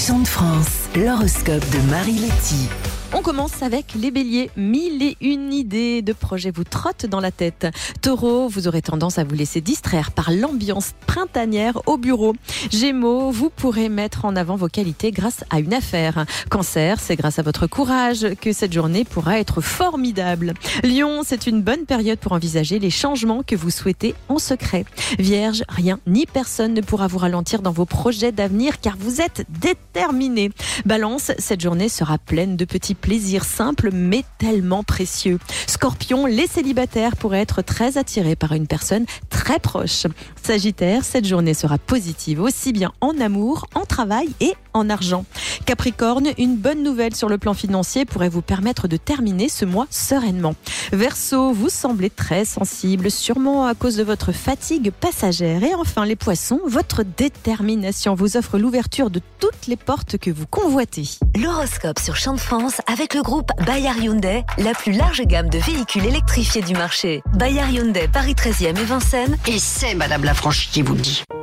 Chant de France, l'horoscope de Marie-Letty. On commence avec les béliers. 1001 idées de projets vous trottent dans la tête. Taureau, vous aurez tendance à vous laisser distraire par l'ambiance printanière au bureau. Gémeaux, vous pourrez mettre en avant vos qualités grâce à une affaire. Cancer, c'est grâce à votre courage que cette journée pourra être formidable. Lion, c'est une bonne période pour envisager les changements que vous souhaitez en secret. Vierge, rien ni personne ne pourra vous ralentir dans vos projets d'avenir car vous êtes déterminé. Balance, cette journée sera pleine de petits plaisirs simples mais tellement précieux. Scorpion, les célibataires pourraient être très attirés par une personne très proche. Sagittaire, cette journée sera positive aussi bien en amour, en travail et en argent. Capricorne, une bonne nouvelle sur le plan financier pourrait vous permettre de terminer ce mois sereinement. Verseau, vous semblez très sensible, sûrement à cause de votre fatigue passagère. Et enfin les poissons, votre détermination vous offre l'ouverture de toutes les portes que vous convoitez. L'horoscope sur Chant de France avec le groupe Bayard Hyundai, la plus large gamme de véhicules électrifiés du marché. Bayard Hyundai, Paris 13e et Vincennes. Et c'est Madame Lafranchi qui vous le dit.